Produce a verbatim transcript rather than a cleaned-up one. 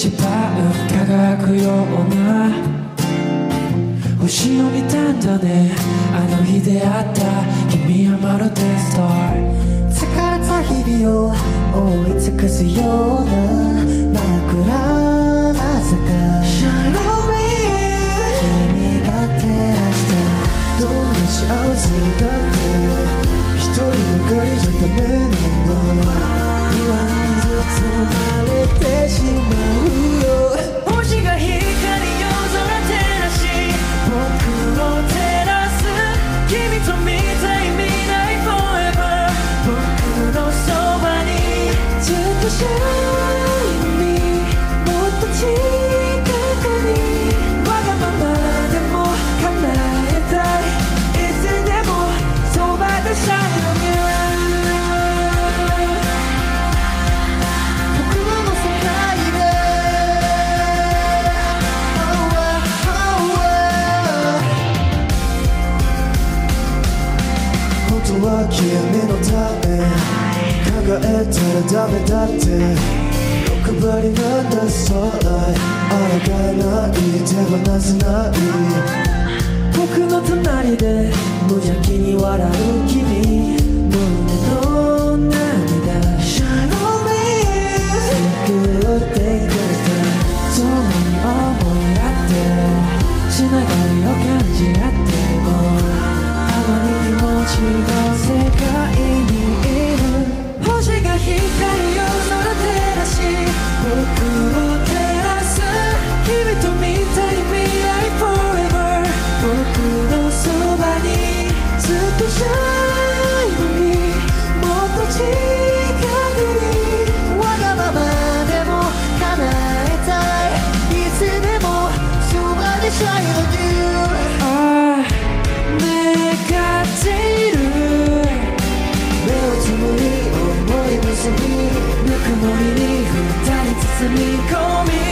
一番輝くような星を見たんだね。あの日出会った君はまるでスター。 疲れた日々を覆い尽くすような真っ暗な坂 Shine on me 君が照らしたどんな幸せだって一人ばかりじゃダメなの。不安に包まれてしまうよ。 星が光夜空照らし僕を照らす君と見たい未来 Forever 僕のそばにずっと Shine on me もっと近くにわがままでも叶えたいいつでもそばで Shine on you 僕らの世界で Oh, oh, oh 本当は君のため考えたらダメだって欲張りなんだそうだい抗えない手放せない僕の隣で無邪気に笑う君胸の涙 Shine on me 救ってくれたそんなに思い合ってつながりを感じ合ってもあまり気持ちが世界にいる星が光夜空照らし僕を照らす君と見たい未来 Forever 僕のそばにずっと Shine on me もっと近くにわがままでも叶えたいいつでもそばで Shine on you ああ願っている目をつむり思い結びぬくもりに二人包み込み